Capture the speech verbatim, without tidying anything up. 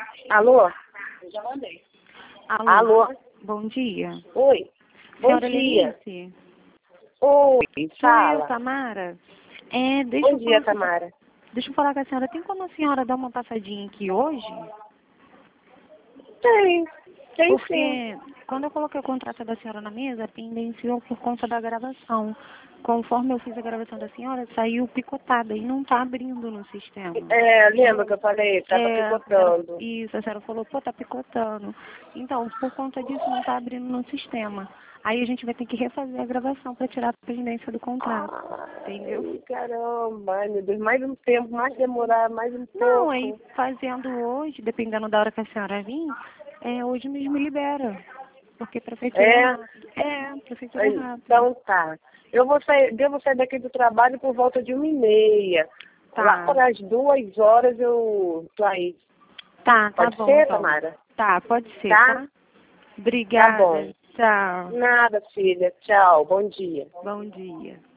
Alô? Alô? Alô? Bom dia. Oi. Bom Senhora dia. Lenice? Oi, Sou eu, fala. Tamara. É, deixa Bom eu dia, falar, Tamara. deixa eu falar com a senhora. Tem como a senhora dar uma passadinha aqui hoje? Tem, tem sim. Porque quando eu coloquei o contrato da senhora na mesa, pendenciou por conta da gravação. Conforme eu fiz a gravação da senhora, saiu picotada e não está abrindo no sistema. É, lembra que eu falei? Tava É, picotando. isso, a senhora falou, pô, tá picotando. Então, por conta disso, não tá abrindo no sistema. Aí a gente vai ter que refazer a gravação para tirar a pendência do contrato. Ai, Entendeu? caramba, ai meu Deus, mais um tempo, mais demorar, mais um Não, pouco. aí fazendo hoje, dependendo da hora que a senhora vir, é, hoje mesmo libera. Porque a prefeitura é É? rápido. É, a prefeitura é rápido. Então tá. Eu vou sair, devo sair daqui do trabalho por volta de uma e meia. Tá. Lá para as duas horas eu tô aí. Tá, tá Pode bom, ser, então. Tamara? Tá, pode ser, Tá? tá? Obrigada. Tá bom. Tchau. Nada, filha. Tchau. Bom dia. Bom dia.